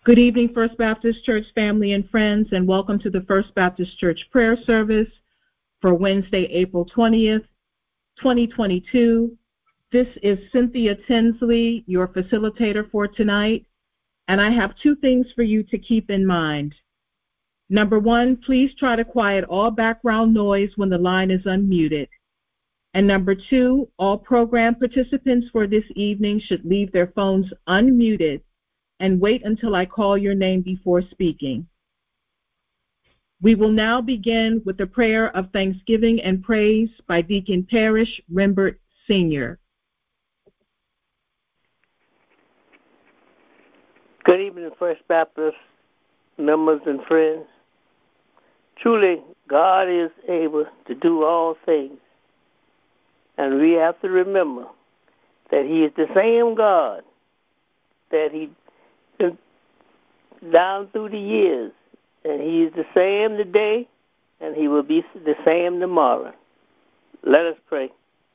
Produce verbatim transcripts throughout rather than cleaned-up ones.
Good evening, First Baptist Church family and friends, and welcome to the First Baptist Church prayer service for Wednesday, April twentieth, twenty twenty-two. This is Cynthia Tinsley, your facilitator for tonight, and I have two things for you to keep in mind. Number one, please try to quiet all background noise when the line is unmuted. And number two, all program participants for this evening should leave their phones unmuted and wait until I call your name before speaking. We will now begin with a prayer of thanksgiving and praise by Deacon Parrish Rembert Senior Good evening, First Baptist members and friends. Truly, God is able to do all things. And we have to remember that He is the same God that He down through the years, and He is the same today, and He will be the same tomorrow. Let us pray.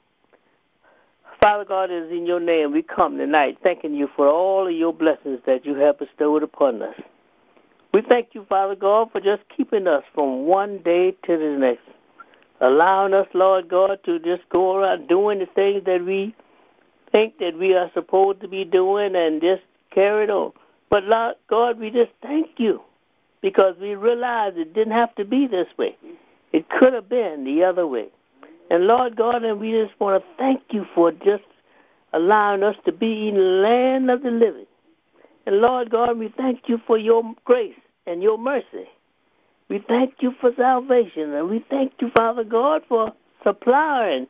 Father God, it is in your name we come tonight, thanking you for all of your blessings that you have bestowed upon us. We thank you, Father God, for just keeping us from one day to the next, allowing us, Lord God, to just go around doing the things that we think that we are supposed to be doing and just carry it on. But, Lord God, we just thank you because we realize it didn't have to be this way. It could have been the other way. And, Lord God, and we just want to thank you for just allowing us to be in the land of the living. And, Lord God, we thank you for your grace and your mercy. We thank you for salvation, and we thank you, Father God, for supplying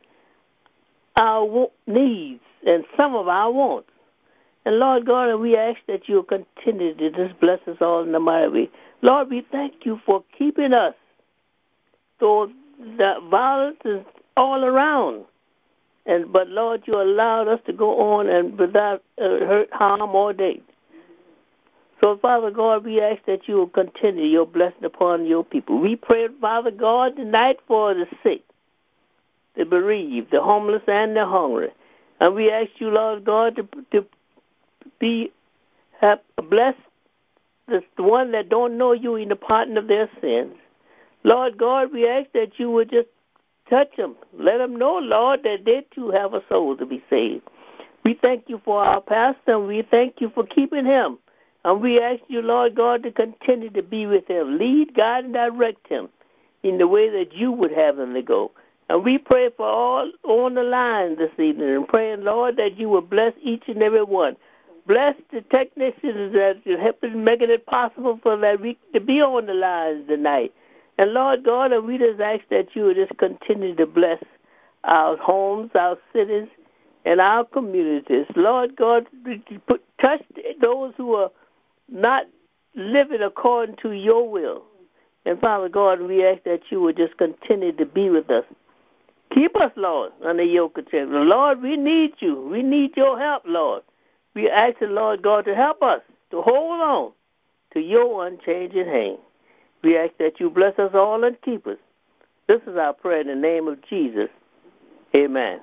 our needs and some of our wants. And, Lord God, and we ask that you'll continue to just bless us all in the mighty way. Lord, we thank you for keeping us, though the violence is all around. And But, Lord, you allowed us to go on and without uh, hurt, harm, or danger. So, Father God, we ask that you will continue your blessing upon your people. We pray, Father God, tonight for the sick, the bereaved, the homeless, and the hungry. And we ask you, Lord God, to, to be have bless the one that don't know you in the pardon of their sins. Lord God, we ask that you would just touch them. Let them know, Lord, that they too have a soul to be saved. We thank you for our pastor, and we thank you for keeping him. And we ask you, Lord God, to continue to be with him. Lead, guide, and direct him in the way that you would have him to go. And we pray for all on the line this evening and praying, Lord, that you will bless each and every one. Bless the technicians that have been making it possible for that we to be on the lines tonight. And, Lord God, and we just ask that you would just continue to bless our homes, our cities, and our communities. Lord God, put, touch those who are not living according to your will. And, Father God, we ask that you would just continue to be with us. Keep us, Lord, under your control. Lord, we need you. We need your help, Lord. We ask the Lord God to help us to hold on to your unchanging hand. We ask that you bless us all and keep us. This is our prayer in the name of Jesus. Amen.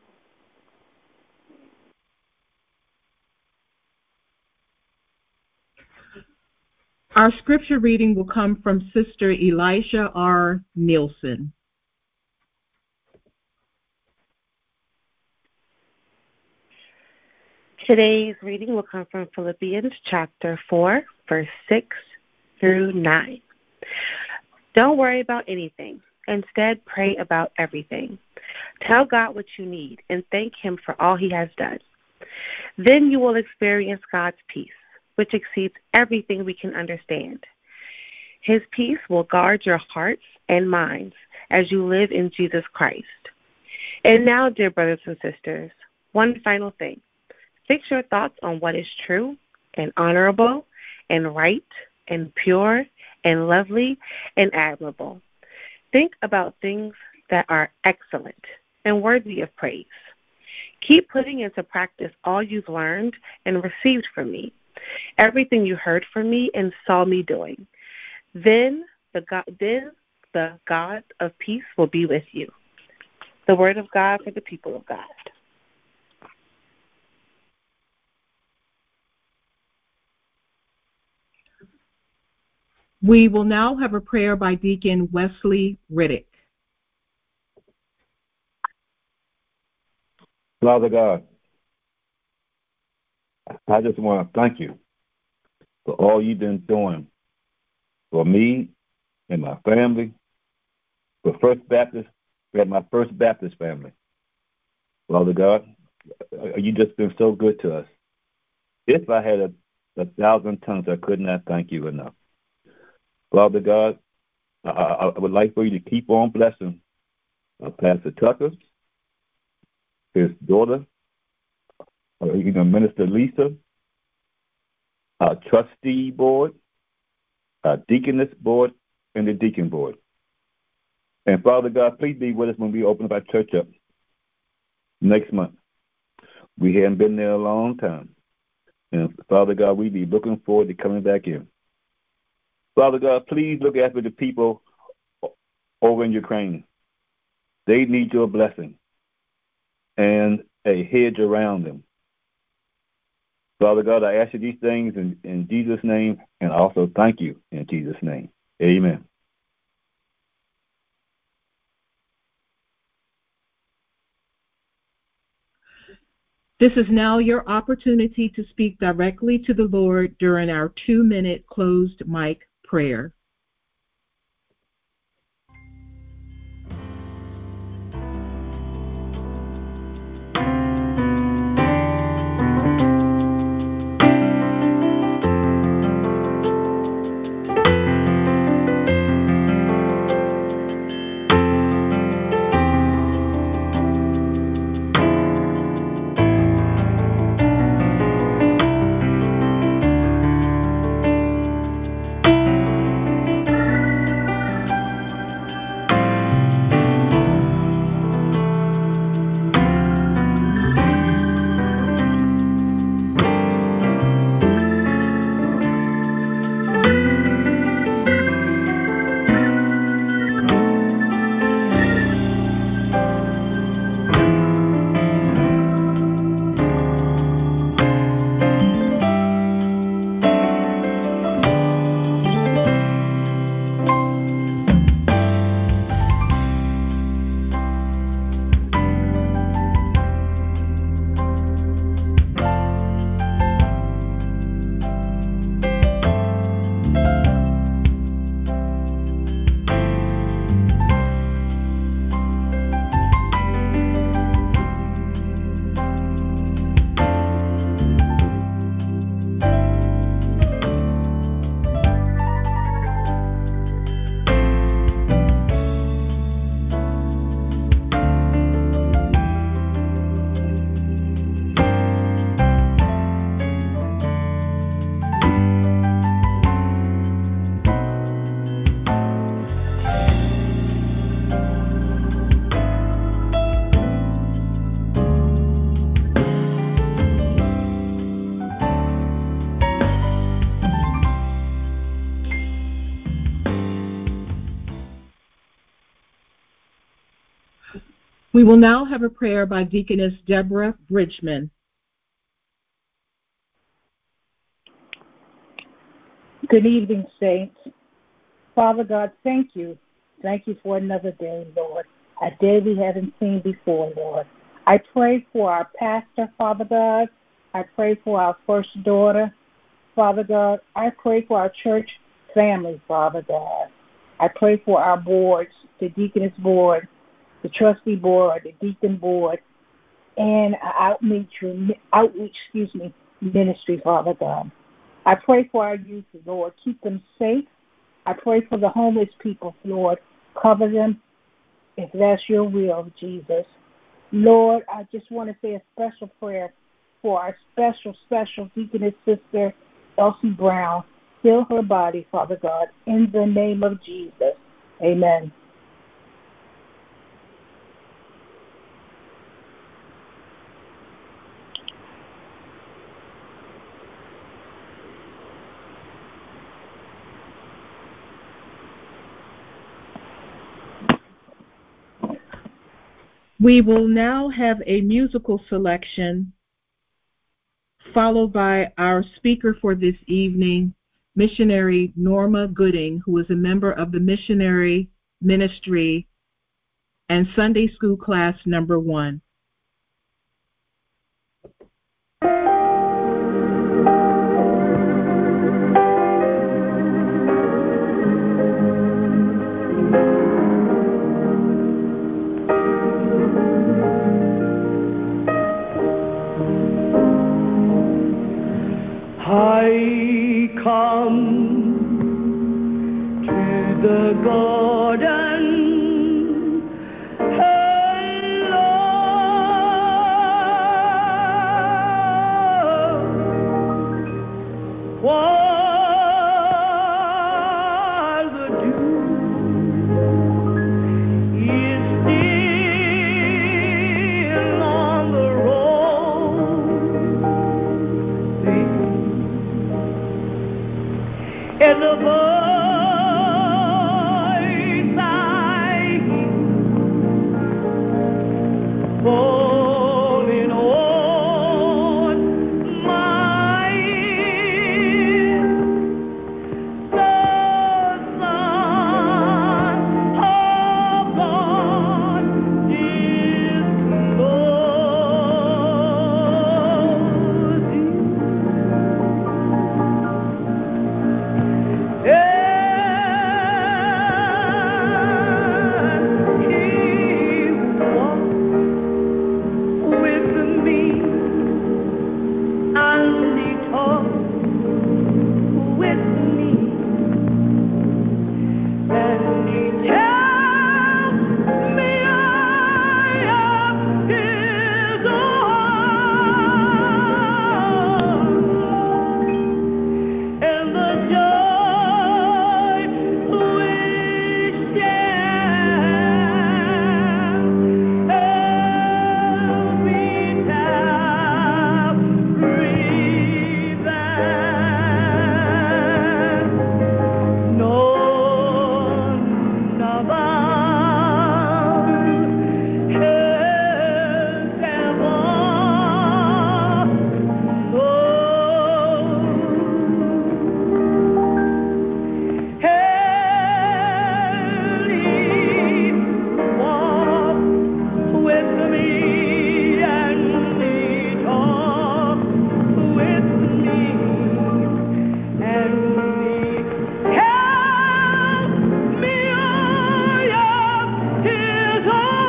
Our scripture reading will come from Sister Elisha R. Nielsen. Today's reading will come from Philippians chapter four, verse six through nine. Don't worry about anything. Instead, pray about everything. Tell God what you need and thank Him for all He has done. Then you will experience God's peace, which exceeds everything we can understand. His peace will guard your hearts and minds as you live in Jesus Christ. And now, dear brothers and sisters, one final thing. Fix your thoughts on what is true and honorable and right and pure and lovely and admirable. Think about things that are excellent and worthy of praise. Keep putting into practice all you've learned and received from me, everything you heard from me and saw me doing. Then the God, then the God of peace will be with you. The word of God for the people of God. We will now have a prayer by Deacon Wesley Riddick. Father God, I just want to thank you for all you've been doing for me and my family, for First Baptist, we had my First Baptist family. Father God, you've just been so good to us. If I had a, a thousand tongues, I could not thank you enough. Father God, I, I would like for you to keep on blessing uh, Pastor Tucker, his daughter, uh, you know, Minister Lisa, our trustee board, our deaconess board, and the deacon board. And Father God, please be with us when we open up our church up next month. We haven't been there a long time. And Father God, we be looking forward to coming back in. Father God, please look after the people over in Ukraine. They need your blessing and a hedge around them. Father God, I ask you these things in, in Jesus' name, and also thank you in Jesus' name. Amen. This is now your opportunity to speak directly to the Lord during our two-minute closed mic prayer. We will now have a prayer by Deaconess Deborah Bridgman. Good evening, saints. Father God, thank you. Thank you for another day, Lord, a day we haven't seen before, Lord. I pray for our pastor, Father God. I pray for our first daughter, Father God. I pray for our church family, Father God. I pray for our boards, the deaconess board, the trustee board, the deacon board, and our outreach, outreach, excuse me, ministry, Father God. I pray for our youth, Lord. Keep them safe. I pray for the homeless people, Lord. Cover them if that's your will, Jesus. Lord, I just want to say a special prayer for our special, special deaconess sister, Elsie Brown. Heal her body, Father God, in the name of Jesus. Amen. We will now have a musical selection followed by our speaker for this evening, missionary Norma Gooding, who is a member of the missionary ministry and Sunday school class number one. I come to the garden alone, while the dew is still on the rose, and the voice I hear falling on my ear, the Son of God is close. And he walked with me, and he talked with me, and he tells me I am his own, and the joy we share, every time breathes, none of us has ever known. And he walked with me, and he talked with me, and he helped me. I am his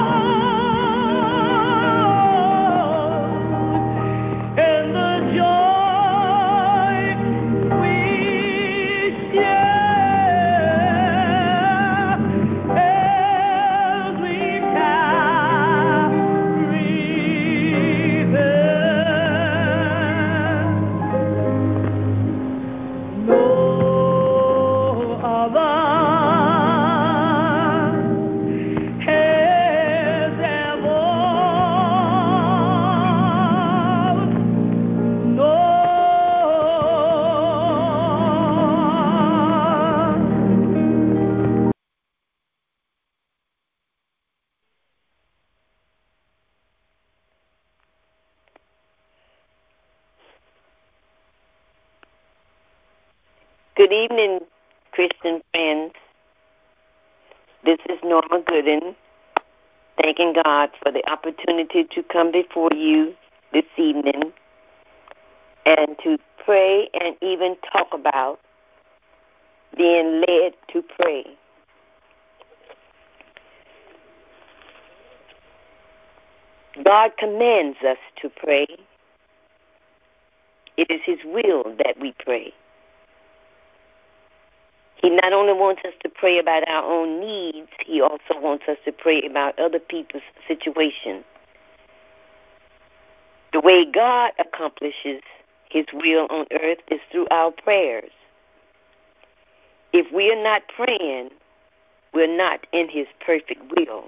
own, and the joy we share, every time breathes, no other has ever known. Good evening, Christian friends. This is Norma Gooden, thanking God for the opportunity to come before you this evening and to pray and even talk about being led to pray. God commands us to pray. It is His will that we pray. He not only wants us to pray about our own needs, He also wants us to pray about other people's situations. The way God accomplishes His will on earth is through our prayers. If we are not praying, we're not in His perfect will.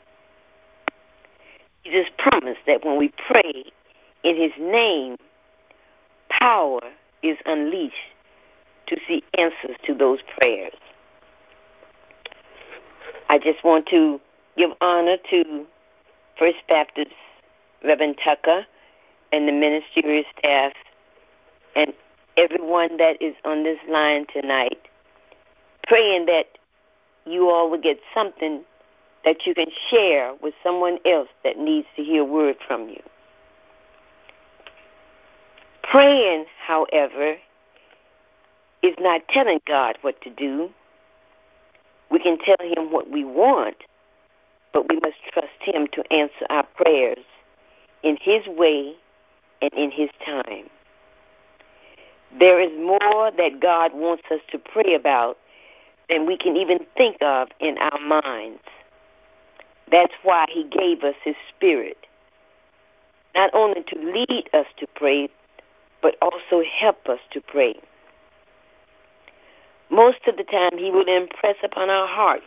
Jesus promised that when we pray in His name, power is unleashed to see answers to those prayers. I just want to give honor to First Baptist Reverend Tucker and the ministerial staff and everyone that is on this line tonight, praying that you all will get something that you can share with someone else that needs to hear a word from you. Praying, however, is not telling God what to do. We can tell him what we want, but we must trust him to answer our prayers in his way and in his time. There is more that God wants us to pray about than we can even think of in our minds. That's why he gave us his Spirit, not only to lead us to pray, but also help us to pray. Most of the time, he will impress upon our hearts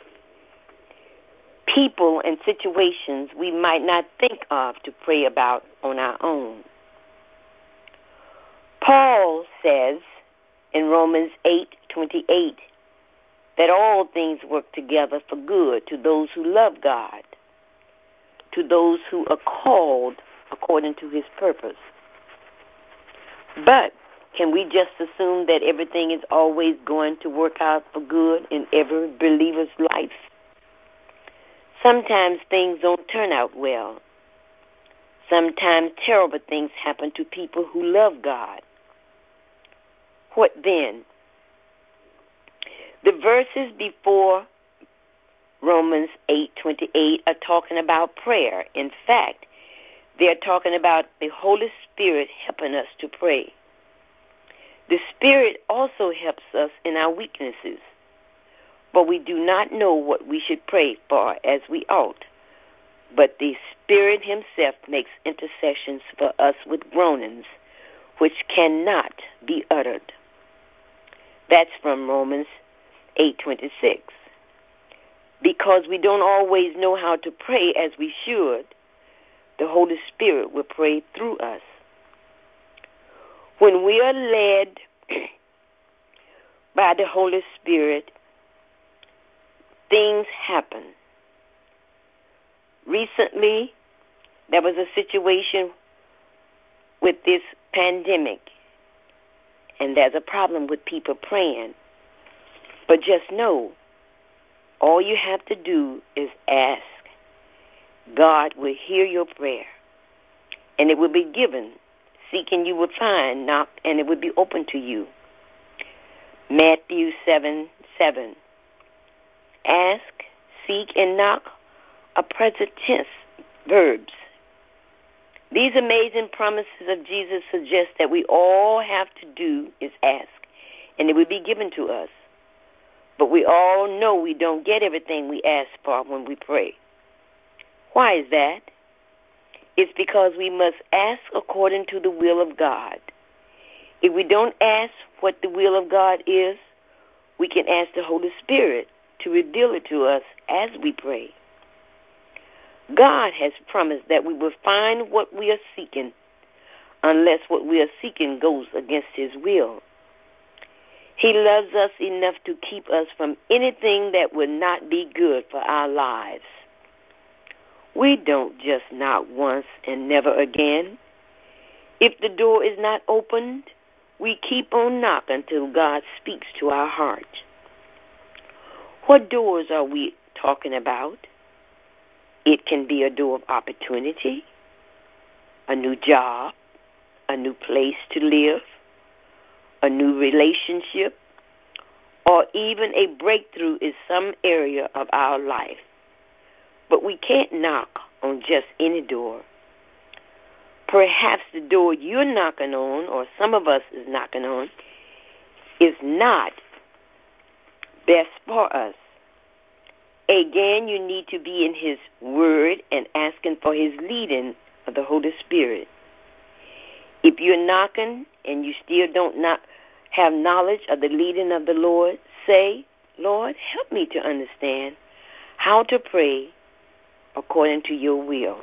people and situations we might not think of to pray about on our own. Paul says in Romans eight twenty-eight that all things work together for good to those who love God, to those who are called according to his purpose. But can we just assume that everything is always going to work out for good in every believer's life? Sometimes things don't turn out well. Sometimes terrible things happen to people who love God. What then? The verses before Romans eight twenty-eight are talking about prayer. In fact, they're talking about the Holy Spirit helping us to pray. The Spirit also helps us in our weaknesses, but we do not know what we should pray for as we ought. But the Spirit himself makes intercessions for us with groanings which cannot be uttered. That's from Romans eight twenty-six. Because we don't always know how to pray as we should, the Holy Spirit will pray through us. When we are led by the Holy Spirit, things happen. Recently, there was a situation with this pandemic, and there's a problem with people praying. But just know, all you have to do is ask. God will hear your prayer, and it will be given. Seek and you will find, knock and it will be open to you. Matthew seven seven. Ask, seek, and knock are present tense verbs. These amazing promises of Jesus suggest that we all have to do is ask, and it will be given to us. But we all know we don't get everything we ask for when we pray. Why is that? It's because we must ask according to the will of God. If we don't ask what the will of God is, we can ask the Holy Spirit to reveal it to us as we pray. God has promised that we will find what we are seeking unless what we are seeking goes against his will. He loves us enough to keep us from anything that would not be good for our lives. We don't just knock once and never again. If the door is not opened, we keep on knocking until God speaks to our heart. What doors are we talking about? It can be a door of opportunity, a new job, a new place to live, a new relationship, or even a breakthrough in some area of our life. But we can't knock on just any door. Perhaps the door you're knocking on, or some of us is knocking on, is not best for us. Again, you need to be in his word and asking for his leading of the Holy Spirit. If you're knocking and you still don't not have knowledge of the leading of the Lord, say, Lord, help me to understand how to pray according to your will.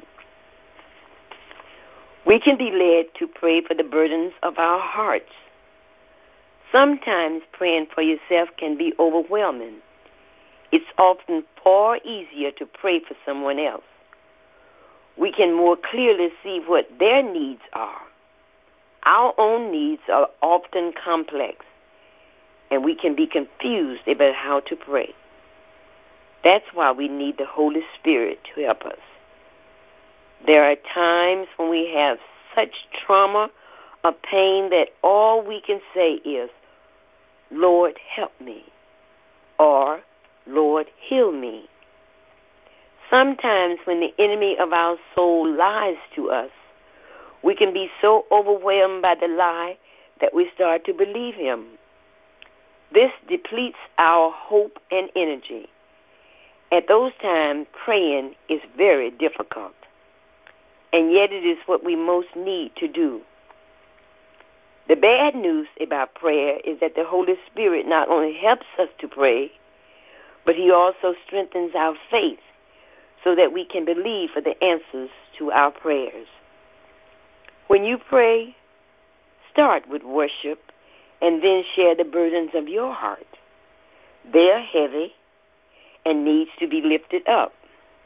We can be led to pray for the burdens of our hearts. Sometimes praying for yourself can be overwhelming. It's often far easier to pray for someone else. We can more clearly see what their needs are. Our own needs are often complex, and we can be confused about how to pray. That's why we need the Holy Spirit to help us. There are times when we have such trauma or pain that all we can say is, Lord, help me, or Lord, heal me. Sometimes when the enemy of our soul lies to us, we can be so overwhelmed by the lie that we start to believe him. This depletes our hope and energy. At those times, praying is very difficult, and yet it is what we most need to do. The bad news about prayer is that the Holy Spirit not only helps us to pray, but he also strengthens our faith so that we can believe for the answers to our prayers. When you pray, start with worship and then share the burdens of your heart. They are heavy and needs to be lifted up.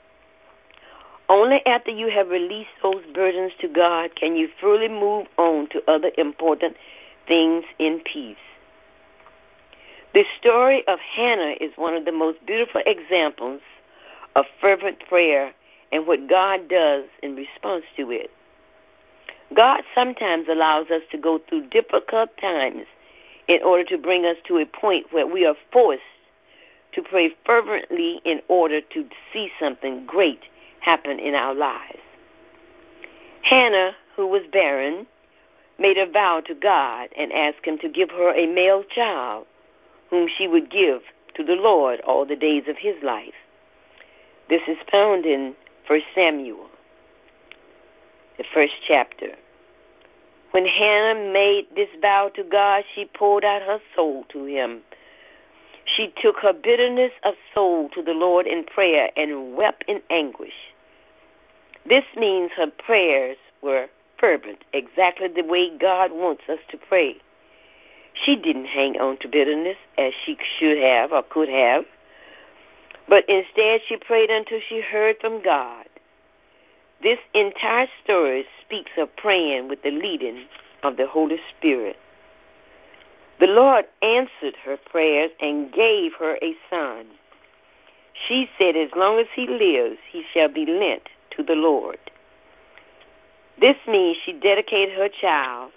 Only after you have released those burdens to God can you fully move on to other important things in peace. The story of Hannah is one of the most beautiful examples of fervent prayer and what God does in response to it. God sometimes allows us to go through difficult times in order to bring us to a point where we are forced to pray fervently in order to see something great happen in our lives. Hannah, who was barren, made a vow to God and asked him to give her a male child whom she would give to the Lord all the days of his life. This is found in First Samuel, the first chapter. When Hannah made this vow to God, she poured out her soul to him. She took her bitterness of soul to the Lord in prayer and wept in anguish. This means her prayers were fervent, exactly the way God wants us to pray. She didn't hang on to bitterness as she should have or could have, but instead she prayed until she heard from God. This entire story speaks of praying with the leading of the Holy Spirit. The Lord answered her prayers and gave her a son. She said, as long as he lives, he shall be lent to the Lord. This means she dedicated her child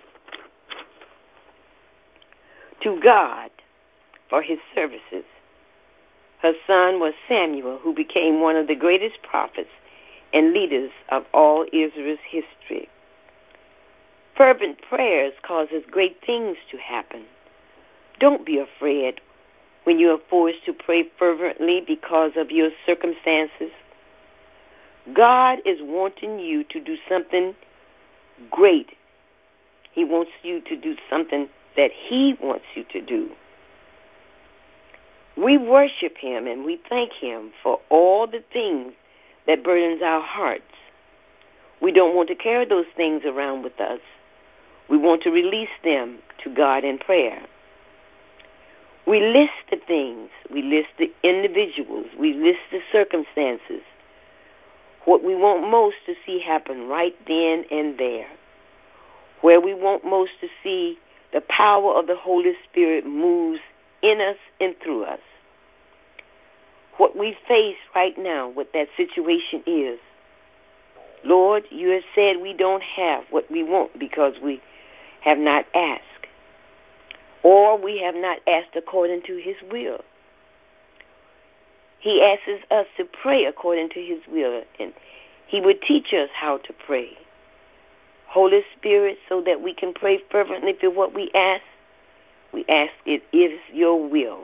to God for his services. Her son was Samuel, who became one of the greatest prophets and leaders of all Israel's history. Fervent prayers causes great things to happen. Don't be afraid when you are forced to pray fervently because of your circumstances. God is wanting you to do something great. He wants you to do something that he wants you to do. We worship him and we thank him for all the things that burdens our hearts. We don't want to carry those things around with us. We want to release them to God in prayer. We list the things, we list the individuals, we list the circumstances, what we want most to see happen right then and there, where we want most to see the power of the Holy Spirit moves in us and through us. What we face right now, what that situation is, Lord, you have said we don't have what we want because we have not asked, or we have not asked according to his will. He asks us to pray according to his will, and he would teach us how to pray. Holy Spirit, so that we can pray fervently for what we ask, we ask it is your will.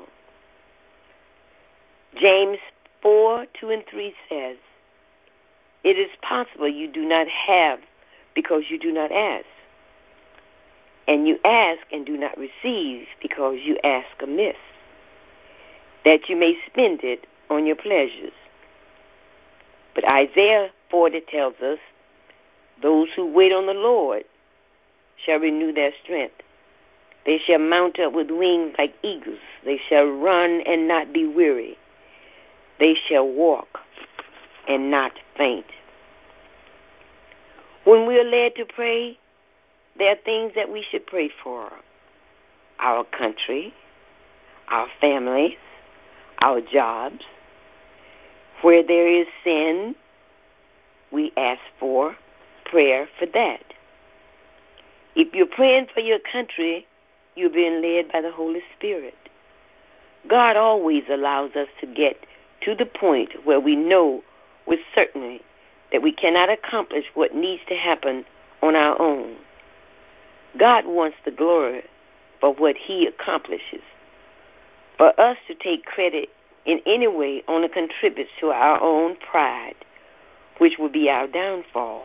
James four, two and three says, it is possible you do not have because you do not ask. And you ask and do not receive because you ask amiss, that you may spend it on your pleasures. But Isaiah forty tells us, those who wait on the Lord shall renew their strength. They shall mount up with wings like eagles. They shall run and not be weary. They shall walk and not faint. When we are led to pray, there are things that we should pray for. Our country, our families, our jobs. Where there is sin, we ask for prayer for that. If you're praying for your country, you're being led by the Holy Spirit. God always allows us to get to the point where we know with certainty that we cannot accomplish what needs to happen on our own. God wants the glory for what he accomplishes. For us to take credit in any way only contributes to our own pride, which will be our downfall.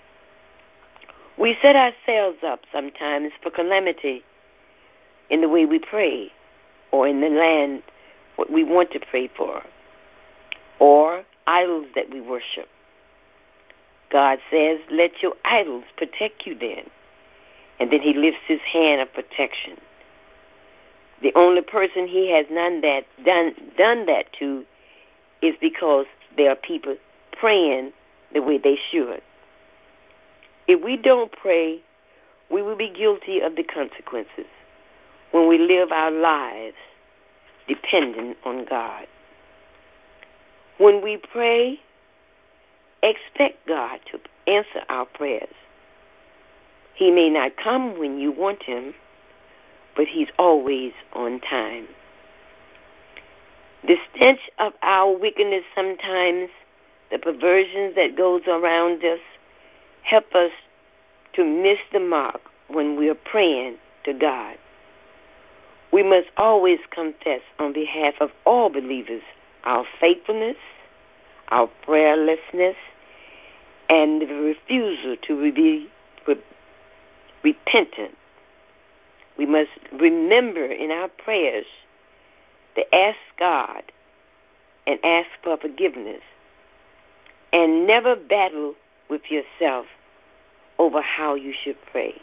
We set ourselves up sometimes for calamity in the way we pray, or in the land what we want to pray for, or idols that we worship. God says, let your idols protect you then. And then he lifts his hand of protection. The only person he has none that done done that to is because there are people praying the way they should. If we don't pray, we will be guilty of the consequences when we live our lives dependent on God. When we pray, expect God to answer our prayers. He may not come when you want him, but he's always on time. The stench of our wickedness sometimes, the perversions that goes around us, help us to miss the mark when we are praying to God. We must always confess on behalf of all believers our faithfulness, our prayerlessness, and the refusal to be repentant. We must remember in our prayers to ask God and ask for forgiveness, and never battle with yourself over how you should pray.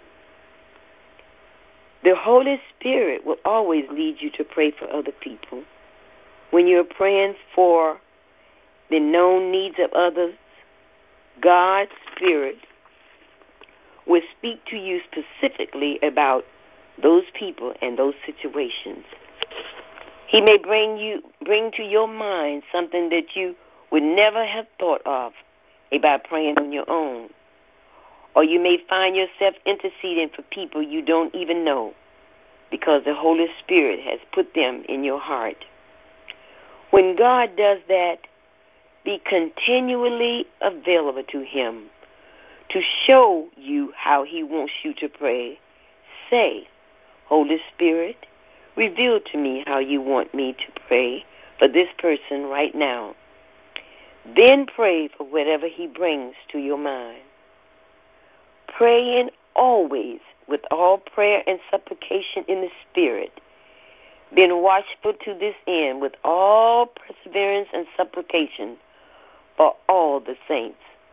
The Holy Spirit will always lead you to pray for other people. When you're praying for the known needs of others, God's Spirit will speak to you specifically about those people and those situations. He may bring you bring to your mind something that you would never have thought of about praying on your own. Or you may find yourself interceding for people you don't even know because the Holy Spirit has put them in your heart. When God does that, be continually available to him to show you how he wants you to pray. Say, Holy Spirit, reveal to me how you want me to pray for this person right now. Then pray for whatever he brings to your mind. Praying always with all prayer and supplication in the Spirit, being watchful to this end with all perseverance and supplication for all the saints.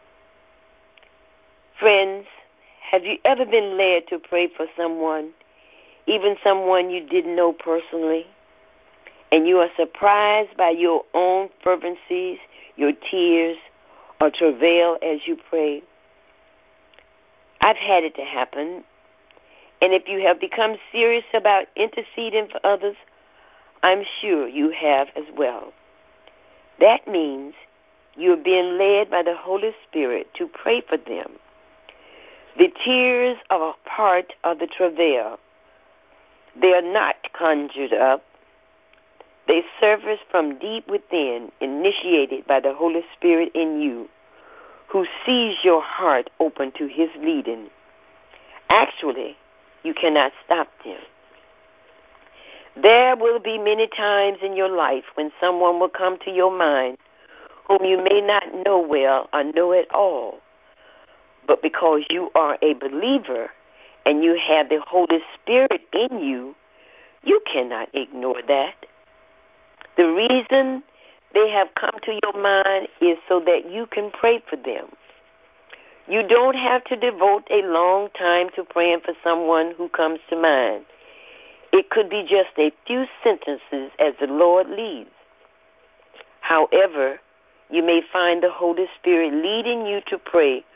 Friends, have you ever been led to pray for someone, even someone you didn't know personally, and you are surprised by your own fervencies, your tears, or travail as you pray? I've had it to happen, and if you have become serious about interceding for others, I'm sure you have as well. That means you're being led by the Holy Spirit to pray for them. The tears are a part of the travail. They are not conjured up. They surface from deep within, initiated by the Holy Spirit in you, who sees your heart open to his leading. Actually, you cannot stop them. There will be many times in your life when someone will come to your mind whom you may not know well or know at all. But because you are a believer and you have the Holy Spirit in you, you cannot ignore that. The reason they have come to your mind is so that you can pray for them. You don't have to devote a long time to praying for someone who comes to mind. It could be just a few sentences as the Lord leads. However, you may find the Holy Spirit leading you to pray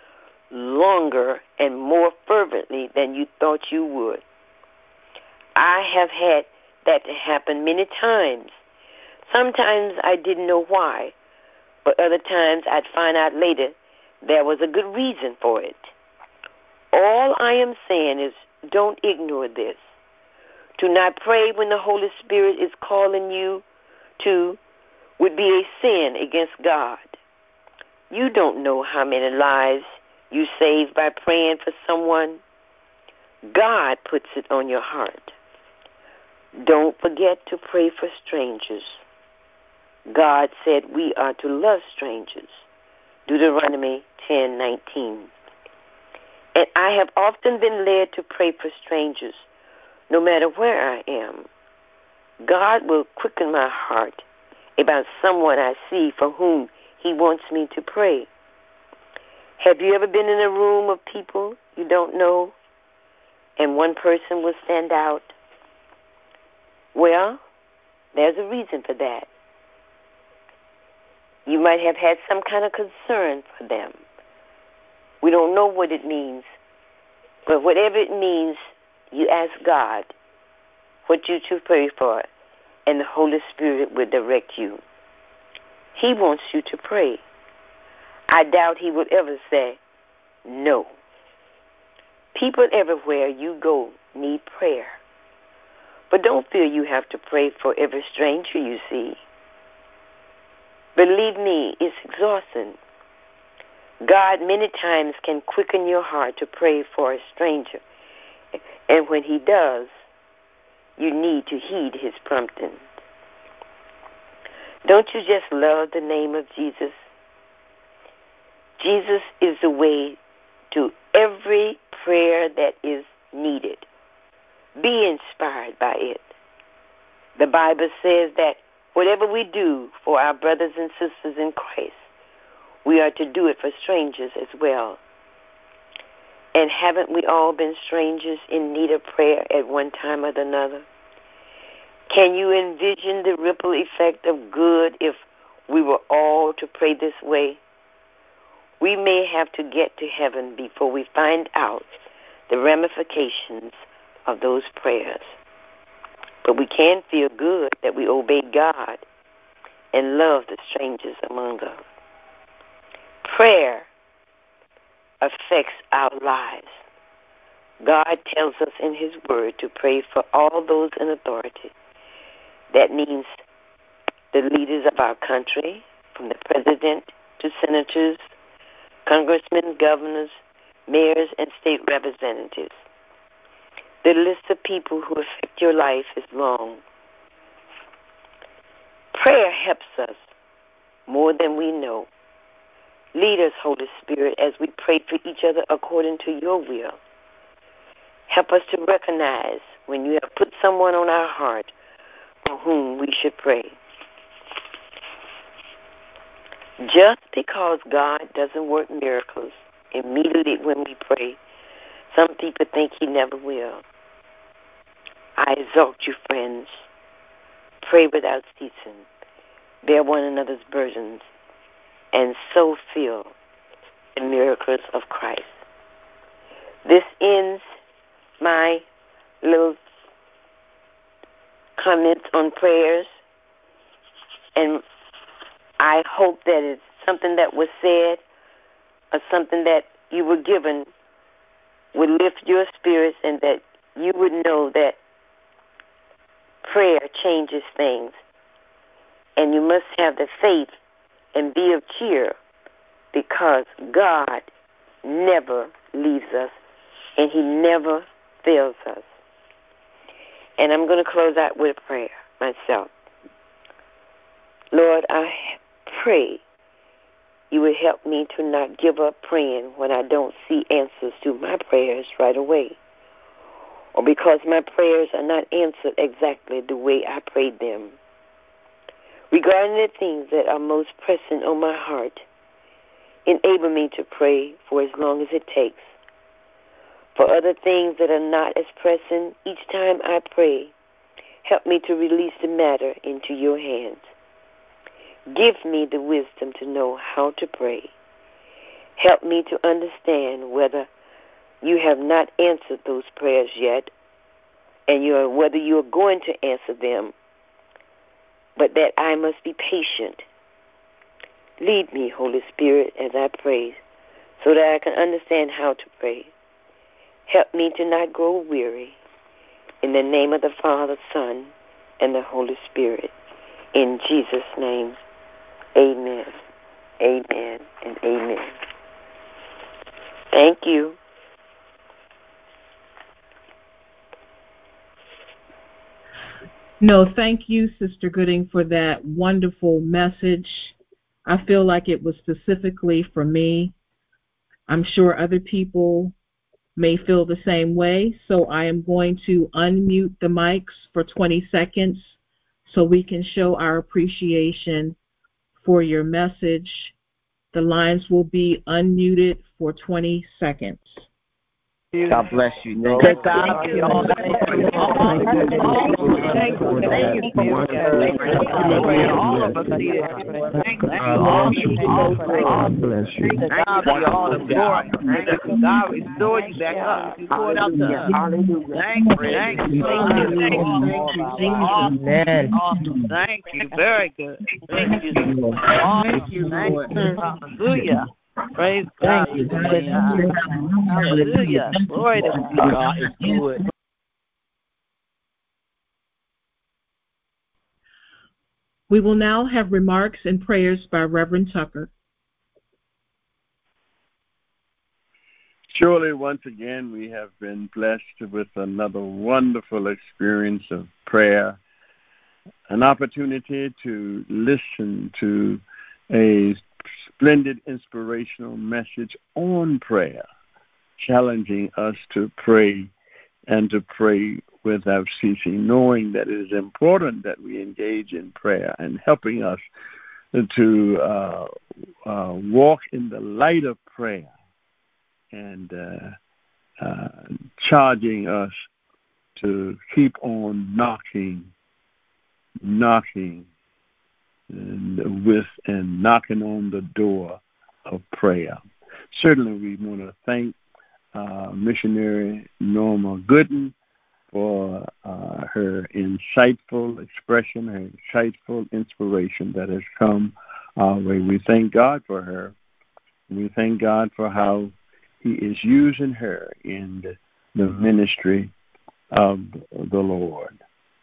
longer and more fervently than you thought you would. I have had that to happen many times. Sometimes I didn't know why, but other times I'd find out later there was a good reason for it. All I am saying is don't ignore this. To not pray when the Holy Spirit is calling you to would be a sin against God. You don't know how many lives you saved by praying for someone. God puts it on your heart. Don't forget to pray for strangers. God said we are to love strangers. Deuteronomy ten nineteen. And I have often been led to pray for strangers, no matter where I am. God will quicken my heart about someone I see for whom he wants me to pray. Have you ever been in a room of people you don't know and one person will stand out? Well, there's a reason for that. You might have had some kind of concern for them. We don't know what it means, but whatever it means, you ask God what you to pray for, and the Holy Spirit will direct you. He wants you to pray. I doubt he would ever say no. People everywhere you go need prayer. But don't feel you have to pray for every stranger you see. Believe me, it's exhausting. God many times can quicken your heart to pray for a stranger. And when he does, you need to heed his prompting. Don't you just love the name of Jesus? Jesus is the way to every prayer that is needed. Be inspired by it. The Bible says that whatever we do for our brothers and sisters in Christ, we are to do it for strangers as well. And haven't we all been strangers in need of prayer at one time or another? Can you envision the ripple effect of good if we were all to pray this way? We may have to get to heaven before we find out the ramifications of those prayers. But we can feel good that we obeyed God and love the strangers among us. Prayer affects our lives. God tells us in his word to pray for all those in authority. That means the leaders of our country, from the president to senators, congressmen, governors, mayors, and state representatives. The list of people who affect your life is long. Prayer helps us more than we know. Lead us, Holy Spirit, as we pray for each other according to your will. Help us to recognize when you have put someone on our heart for whom we should pray. Just because God doesn't work miracles immediately when we pray, some people think he never will. I exhort you, friends, pray without ceasing, bear one another's burdens, and so feel the miracles of Christ. This ends my little comments on prayers, and I hope that it's something that was said or something that you were given would lift your spirits, and that you would know that prayer changes things. And you must have the faith and be of cheer, because God never leaves us and he never fails us. And I'm going to close out with a prayer myself. Lord, I pray you would help me to not give up praying when I don't see answers to my prayers right away, or because my prayers are not answered exactly the way I prayed them. Regarding the things that are most pressing on my heart, enable me to pray for as long as it takes. For other things that are not as pressing, each time I pray, help me to release the matter into your hands. Give me the wisdom to know how to pray. Help me to understand whether you have not answered those prayers yet, and you are, whether you are going to answer them, but that I must be patient. Lead me, Holy Spirit, as I pray, so that I can understand how to pray. Help me to not grow weary. In the name of the Father, Son, and the Holy Spirit. In Jesus' name, amen, amen, and amen. Thank you. No, thank you, Sister Gooding, for that wonderful message. I feel like it was specifically for me. I'm sure other people may feel the same way, so I am going to unmute the mics for twenty seconds so we can show our appreciation for your message. The lines will be unmuted for twenty seconds. God bless you. Thank Good you. God. Thank you. Thank you. Thank you. All of us here. Thank you. All bless you. God be all the glory. God restore you back up. You poured out to us. Thank you. Thank you. Amen. Thank you. Very good. Thank you. Thank you. Thank you. Hallelujah. Praise God. Hallelujah. Glory to God. God is good. We will now have remarks and prayers by Reverend Tucker. Surely, once again, we have been blessed with another wonderful experience of prayer, an opportunity to listen to a splendid inspirational message on prayer, challenging us to pray and to pray without ceasing, knowing that it is important that we engage in prayer and helping us to uh, uh, walk in the light of prayer and uh, uh, charging us to keep on knocking, knocking, and with and knocking on the door of prayer. Certainly, we want to thank uh, missionary Norma Gooden for uh, her insightful expression, her insightful inspiration that has come our way. We thank God for her. We thank God for how He is using her in the, the ministry of the Lord.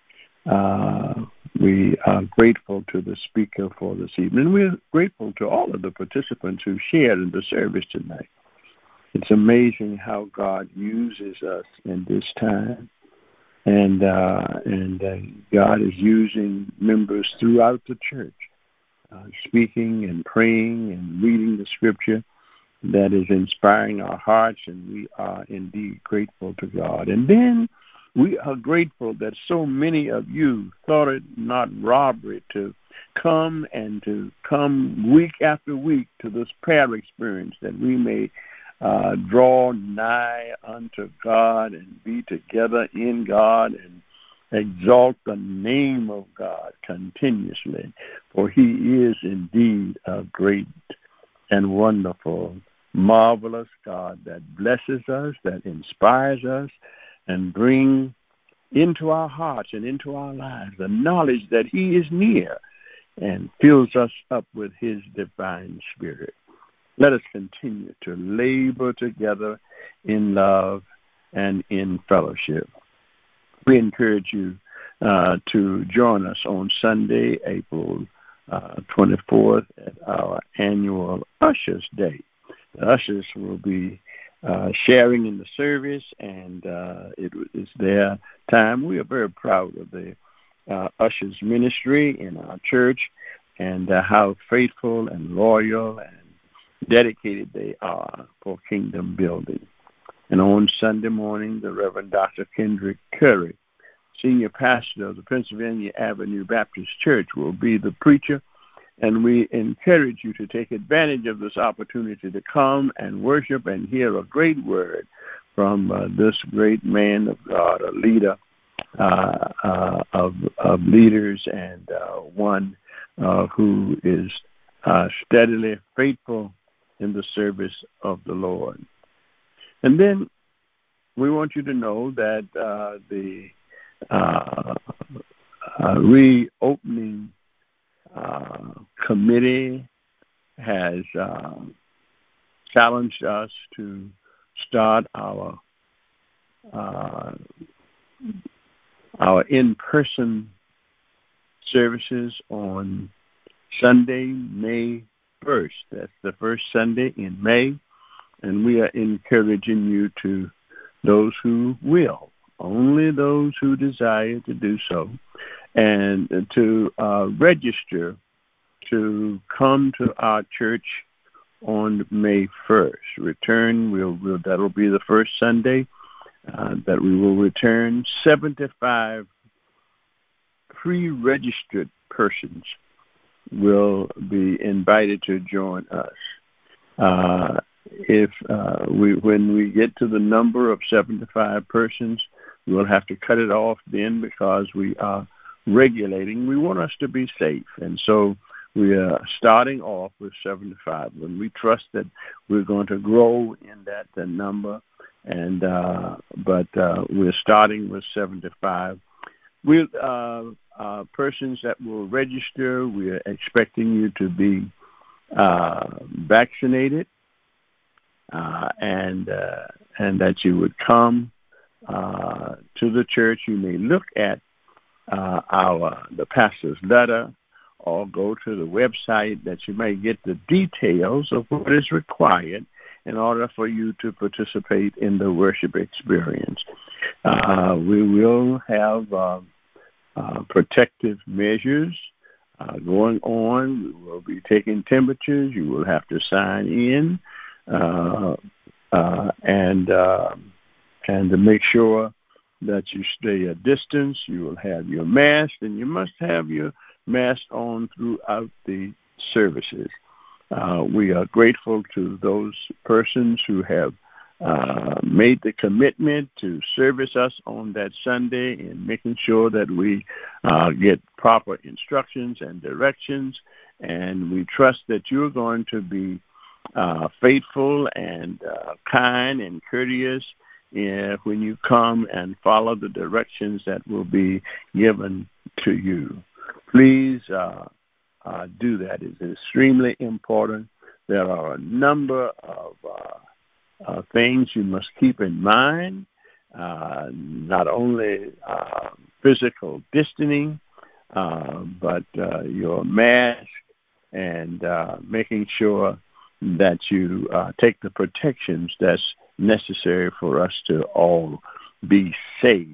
Uh, we are grateful to the speaker for this evening. We're grateful to all of the participants who shared in the service tonight. It's amazing how God uses us in this time. And uh, and uh, God is using members throughout the church, uh, speaking and praying and reading the scripture that is inspiring our hearts, and we are indeed grateful to God. And then we are grateful that so many of you thought it not robbery to come and to come week after week to this prayer experience, that we may uh, draw nigh unto God and be together in God and exalt the name of God continuously. For He is indeed a great and wonderful, marvelous God that blesses us, that inspires us, and bring into our hearts and into our lives the knowledge that He is near and fills us up with His divine Spirit. Let us continue to labor together in love and in fellowship. We encourage you uh, to join us on Sunday, April uh, twenty-fourth, at our annual Ushers Day. The ushers will be uh, sharing in the service, and uh, it is their time. We are very proud of the uh, ushers ministry in our church, and uh, how faithful and loyal and dedicated they are for kingdom building. And on Sunday morning, the Reverend Doctor Kendrick Curry, senior pastor of the Pennsylvania Avenue Baptist Church, will be the preacher. And we encourage you to take advantage of this opportunity to come and worship and hear a great word from uh, this great man of God, a leader uh, uh, of, of leaders, and uh, one uh, who is uh, steadily faithful in the service of the Lord. And then we want you to know that uh, the uh, uh, reopening uh, committee has uh, challenged us to start our uh, our in-person services on Sunday, May first. That's the first Sunday in May, and we are encouraging you to, those who will, only those who desire to do so, and to uh, register to come to our church on May first. Return, we'll, we'll, that'll be the first Sunday uh, that we will return. seventy-five pre-registered persons will be invited to join us. Uh, if uh, we, when we get to the number of seventy-five persons, we'll have to cut it off then because we are regulating. We want us to be safe, and so we are starting off with seventy-five. When we trust that we're going to grow in that the number, and uh, but uh, we're starting with seventy-five. We uh, uh, persons that will register, we are expecting you to be uh, vaccinated, uh, and uh, and that you would come uh, to the church. You may look at uh, our the pastor's letter, or go to the website that you may get the details of what is required in order for you to participate in the worship experience. Uh, we will have uh, uh, protective measures uh, going on. We will be taking temperatures. You will have to sign in uh, uh, and uh, and to make sure that you stay a distance. You will have your mask, and you must have your mask on throughout the services. Uh, we are grateful to those persons who have uh, made the commitment to service us on that Sunday and making sure that we uh, get proper instructions and directions. And we trust that you're going to be uh, faithful and uh, kind and courteous uh, when you come and follow the directions that will be given to you. Please uh, uh, do that. It's extremely important. There are a number of uh, uh, things you must keep in mind, uh, not only uh, physical distancing, uh, but uh, your mask and uh, making sure that you uh, take the protections that's necessary for us to all be safe.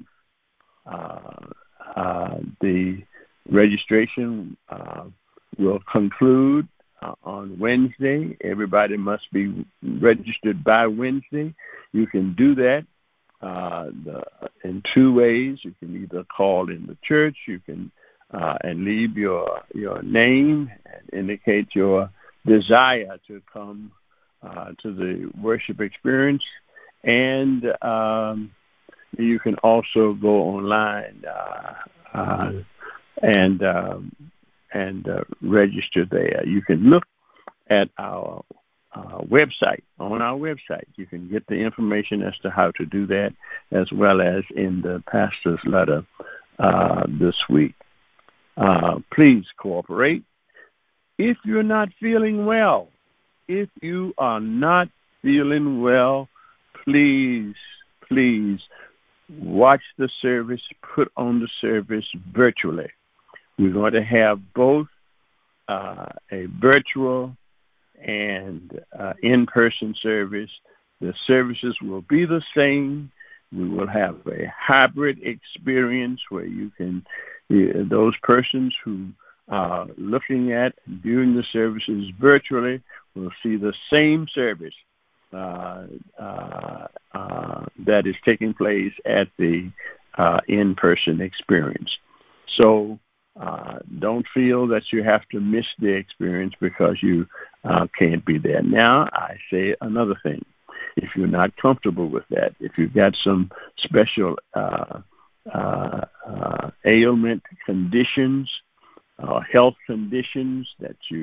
Uh, uh, the registration uh, will conclude uh, on Wednesday. Everybody must be registered by Wednesday. You can do that uh, the, in two ways. You can either call in the church, you can uh, and leave your your name and indicate your desire to come uh, to the worship experience, and um, you can also go online uh, uh, and um, and uh, register there. You can look at our uh, website. On our website, you can get the information as to how to do that, as well as in the pastor's letter uh, this week. Uh, please cooperate. If you're not feeling well, if you are not feeling well, please, please watch the service, put on the service virtually. We're going to have both uh, a virtual and uh, in-person service. The services will be the same. We will have a hybrid experience where you can, uh, those persons who are looking at viewing the services virtually will see the same service uh, uh, uh, that is taking place at the uh, in-person experience. So uh, don't feel that you have to miss the experience because you uh, can't be there. Now, I say another thing. If you're not comfortable with that, if you've got some special uh, uh, uh, ailment conditions, uh, health conditions that you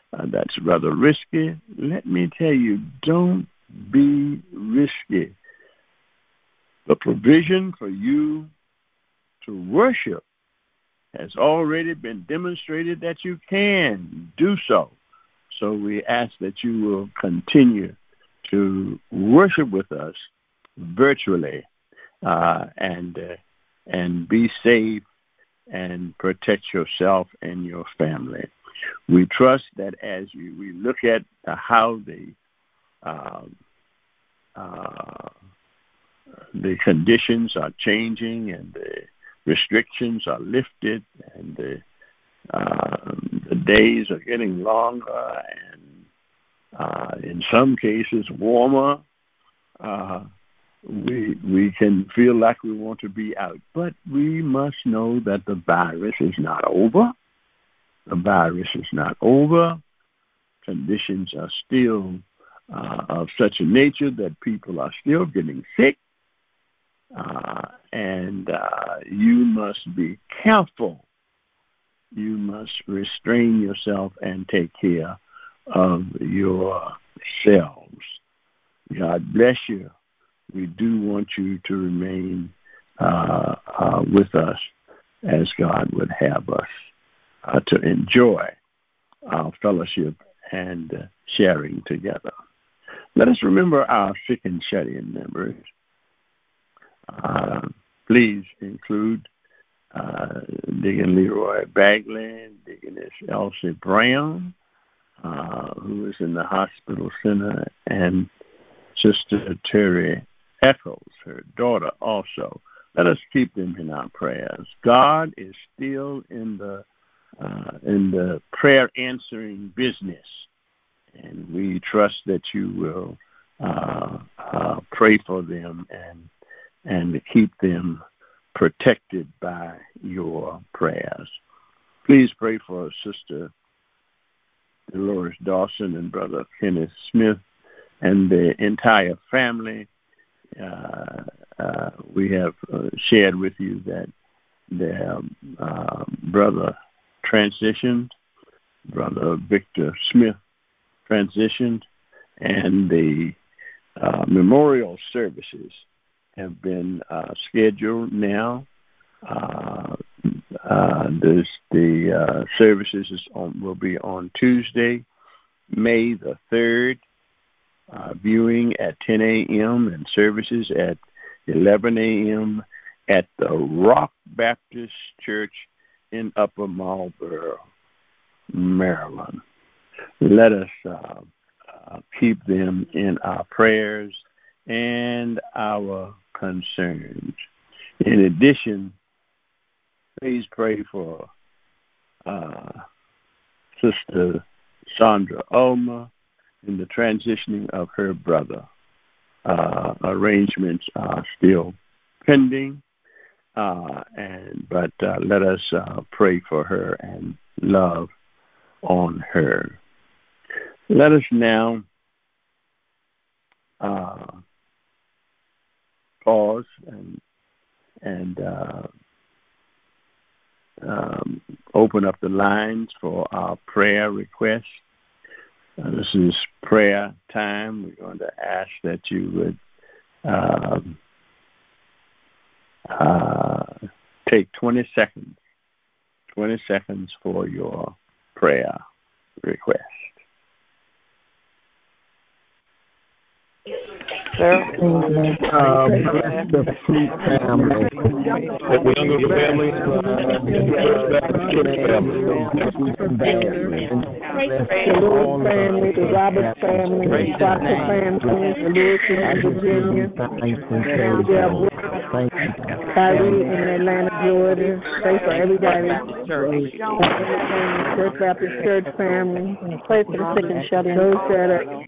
uh, that's rather risky. Let me tell you, don't be risky. The provision for you to worship has already been demonstrated that you can do so. So we ask that you will continue to worship with us virtually uh, and uh, and be safe and protect yourself and your family. We trust that as you, we look at uh, how the uh, uh, the conditions are changing and the restrictions are lifted and the, uh, the days are getting longer and uh, in some cases warmer, uh, we we can feel like we want to be out. But we must know that the virus is not over. The virus is not over. Conditions are still uh, of such a nature that people are still getting sick. Uh, and uh, you must be careful. You must restrain yourself and take care of yourselves. God bless you. We do want you to remain uh, uh, with us as God would have us uh, to enjoy our fellowship and uh, sharing together. Let us remember our sick and shut-in members. Uh, please include uh, Deacon Leroy Bagley, Deaconess Elsie Brown, uh, who is in the hospital center, and Sister Terry Echols, her daughter, also. Let us keep them in our prayers. God is still in the uh, in the prayer answering business, and we trust that you will uh, uh, pray for them and. and to keep them protected by your prayers. Please pray for Sister Dolores Dawson and Brother Kenneth Smith and the entire family. Uh, uh, we have uh, shared with you that their uh, brother transitioned, Brother Victor Smith transitioned, and the uh, memorial services have been uh, scheduled now. Uh, uh, this, the uh, services is on, will be on Tuesday, May the third, uh, viewing at ten a.m. and services at eleven a.m. at the Rock Baptist Church in Upper Marlboro, Maryland. Let us uh, uh, keep them in our prayers and our concerns. In addition, please pray for uh, Sister Sandra Ulmer in the transitioning of her brother. Uh, arrangements are still pending, uh, and but uh, let us uh, pray for her and love on her. Let us now uh, pause and and uh, um, open up the lines for our prayer requests. Uh, this is prayer time. We're going to ask that you would um, uh, take twenty seconds, twenty seconds for your prayer request. Sir, uh, bless the Fleet family. The Younger family, the Lewis family, the Roberts family, the Proctor family, the Lewis in Virginia, Kyrie in Atlanta, Georgia. Pray for everybody. First Baptist Church family. Pray for the sick and shut in. Those that are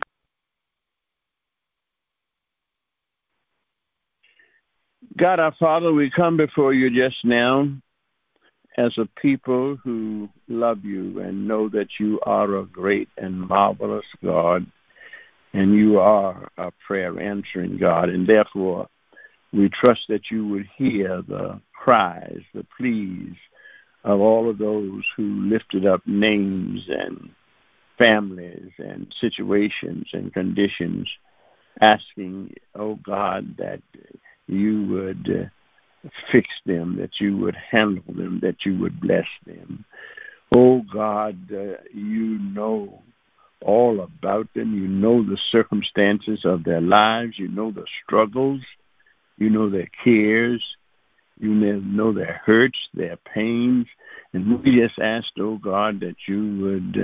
God our Father, we come before you just now as a people who love you and know that you are a great and marvelous God, and you are a prayer answering God, and therefore we trust that you would hear the cries, the pleas of all of those who lifted up names and families and situations and conditions, asking, oh God, that you would uh, fix them, that you would handle them, that you would bless them. Oh God, uh, you know all about them. You know the circumstances of their lives. You know the struggles. You know their cares. You know their hurts, their pains. And we just asked, oh God, that you would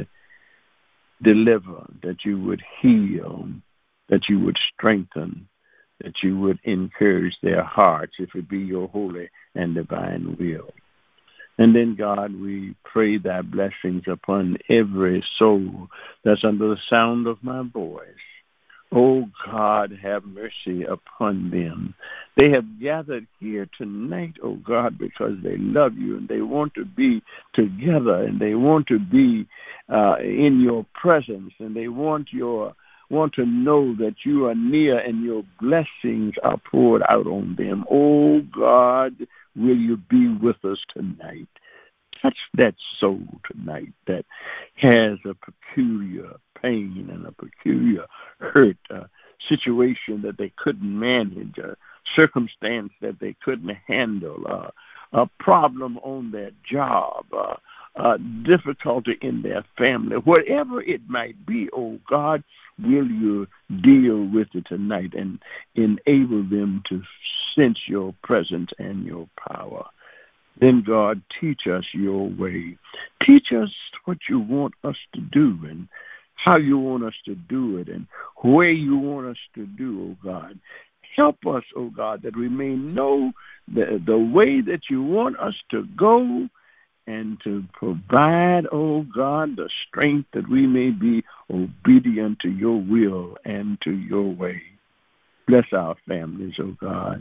deliver, that you would heal, that you would strengthen, that you would encourage their hearts, if it be your holy and divine will. And then, God, we pray thy blessings upon every soul that's under the sound of my voice. Oh, God, have mercy upon them. They have gathered here tonight, oh, God, because they love you and they want to be together and they want to be uh, in your presence and they want your want to know that you are near and your blessings are poured out on them. Oh, God, will you be with us tonight? Touch that soul tonight that has a peculiar pain and a peculiar hurt, a situation that they couldn't manage, a circumstance that they couldn't handle, uh, a problem on their job, uh, a difficulty in their family. Whatever it might be, oh God, will you deal with it tonight and enable them to sense your presence and your power. Then, God, teach us your way. Teach us what you want us to do and how you want us to do it and where you want us to do, oh God. Help us, oh God, that we may know the, the way that you want us to go and to provide, oh God, the strength that we may be obedient to your will and to your way. Bless our families, oh God.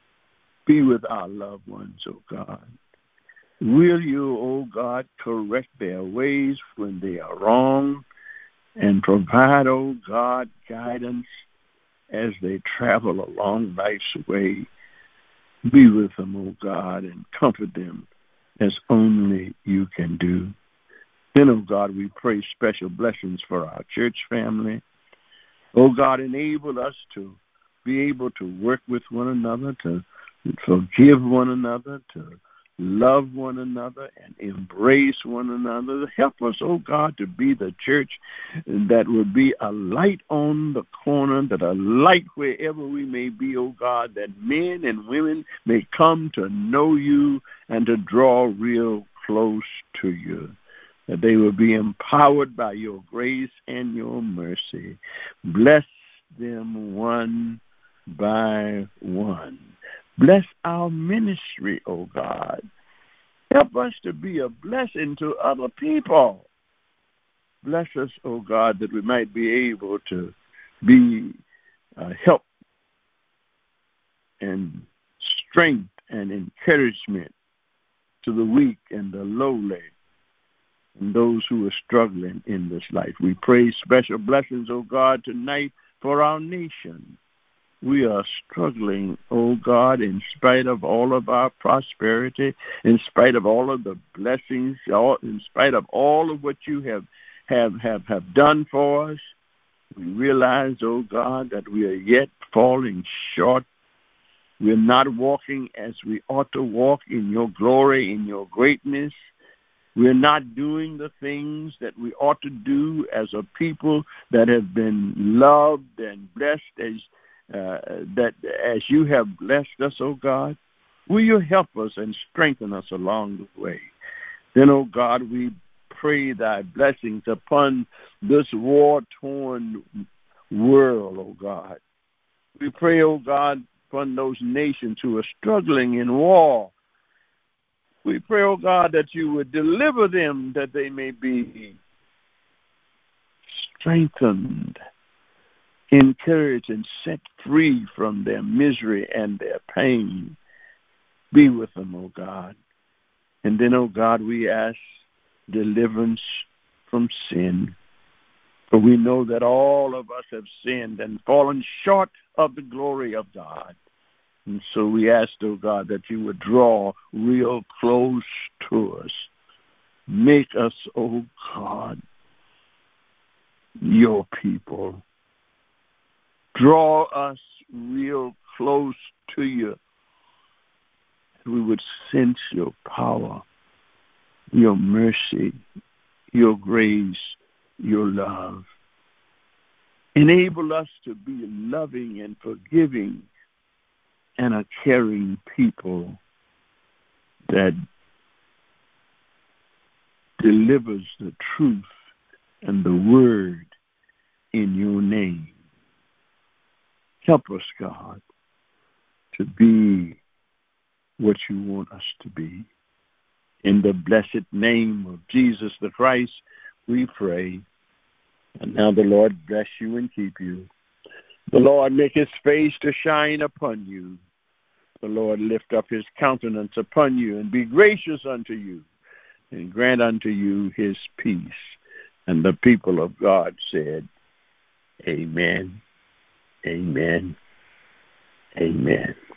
Be with our loved ones, oh God. Will you, oh God, correct their ways when they are wrong and provide, oh God, guidance as they travel along life's way. Be with them, oh God, and comfort them as only you can do. Then, oh God, we pray special blessings for our church family. Oh God, enable us to be able to work with one another, to forgive one another, to love one another and embrace one another. Help us, oh God, to be the church that will be a light on the corner, that a light wherever we may be, oh God, that men and women may come to know you and to draw real close to you, that they will be empowered by your grace and your mercy. Bless them one by one. Bless our ministry, oh God. Help us to be a blessing to other people. Bless us, oh God, that we might be able to be uh, help and strength and encouragement to the weak and the lowly and those who are struggling in this life. We pray special blessings, oh God, tonight for our nation. We are struggling, oh God, in spite of all of our prosperity, in spite of all of the blessings, all, in spite of all of what you have, have, have, have done for us. We realize, oh God, that we are yet falling short. We're not walking as we ought to walk in your glory, in your greatness. We're not doing the things that we ought to do as a people that have been loved and blessed as Uh, that as you have blessed us, oh God, will you help us and strengthen us along the way? Then, oh God, we pray thy blessings upon this war-torn world, oh God. We pray, oh God, upon those nations who are struggling in war. We pray, oh God, that you would deliver them, that they may be strengthened, encouraged and set free from their misery and their pain. Be with them, oh God. And then, oh God, we ask deliverance from sin. For we know that all of us have sinned and fallen short of the glory of God. And so we ask, oh God, that you would draw real close to us. Make us, oh God, your people. Draw us real close to you. We would sense your power, your mercy, your grace, your love. Enable us to be loving and forgiving and a caring people that delivers the truth and the word in your name. Help us, God, to be what you want us to be. In the blessed name of Jesus the Christ, we pray. And now the Lord bless you and keep you. The Lord make his face to shine upon you. The Lord lift up his countenance upon you and be gracious unto you and grant unto you his peace. And the people of God said, Amen, amen, amen.